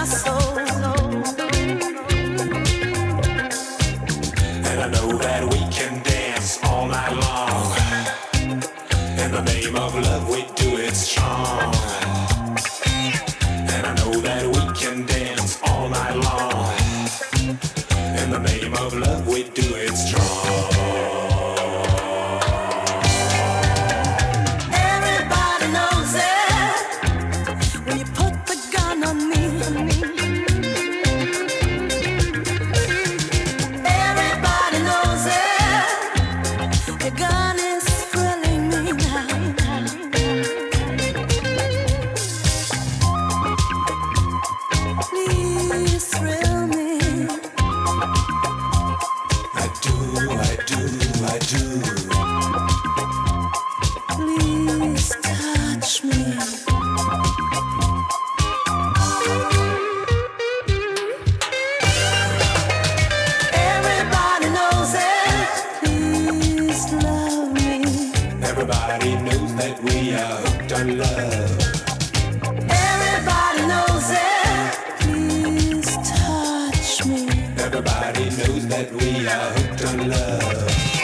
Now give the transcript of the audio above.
soul. And I know that we can dance all night long. In the name of love, we do it strong. And I know that we can dance all night long. In the name of love, we do it strong. Everybody knows it when you put the gun on me. Everybody knows it. Your gun is thrilling me now. Please thrill me. I do, I do, I do. Please touch me. Everybody knows it. Please love me. Everybody knows that we are hooked on love. Everybody knows it. Please touch me. Everybody knows that we are hooked on love.